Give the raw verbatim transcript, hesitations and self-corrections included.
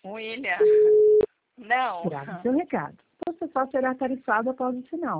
William, não. Grave seu recado. Você só será tarifado após o sinal.